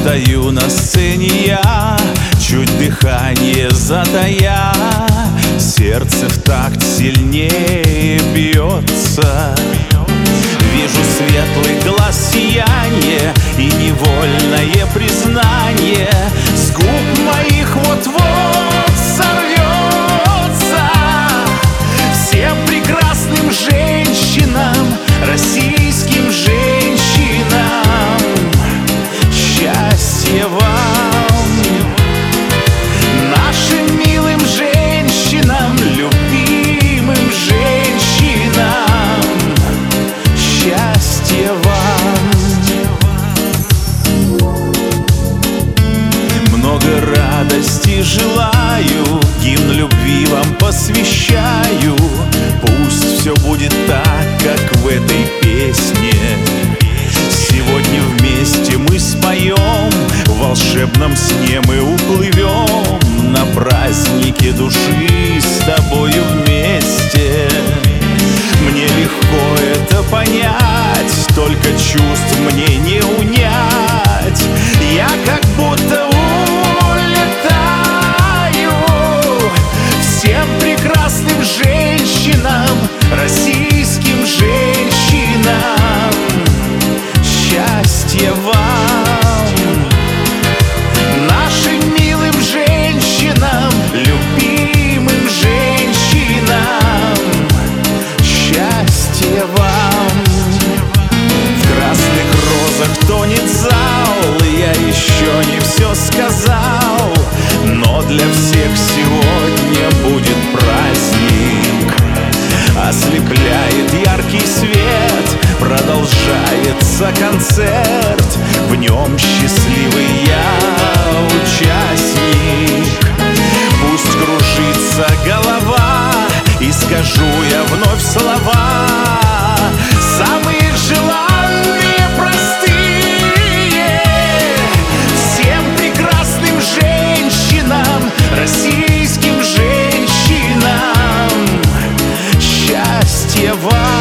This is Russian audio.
стою на сцене я, чуть дыхание затая, сердце в такт сильнее бьется. Вижу светлый глаз сияние и невольное признание с губ моих вот-вот сорвется. Всем прекрасным женщинам, российским женщинам, счастье вам, нашим милым женщинам, любимым женщинам, счастье вам. Много радости желаю, гимн любви вам посвящаю. Пусть все будет так, как в этой песне. Сегодня вместе мы споем, в волшебном сне мы уплывем на празднике души с тобою вместе. Мне легко это понять, только чувств мне не унять. Я как будто улетаю. Всем прекрасным женщинам, российским женщинам, счастье вам, нашим милым женщинам, любимым женщинам, счастье вам. В красных розах тонет зал, я еще не все сказал, но для всех сегодня будет праздник. Ослепляет яркий свет, продолжается концерт, в нем счастливый я участник. Пусть кружится голова, и скажу я вновь слова, самые желанные, простые. Всем прекрасным женщинам, российским женщинам, счастье вам.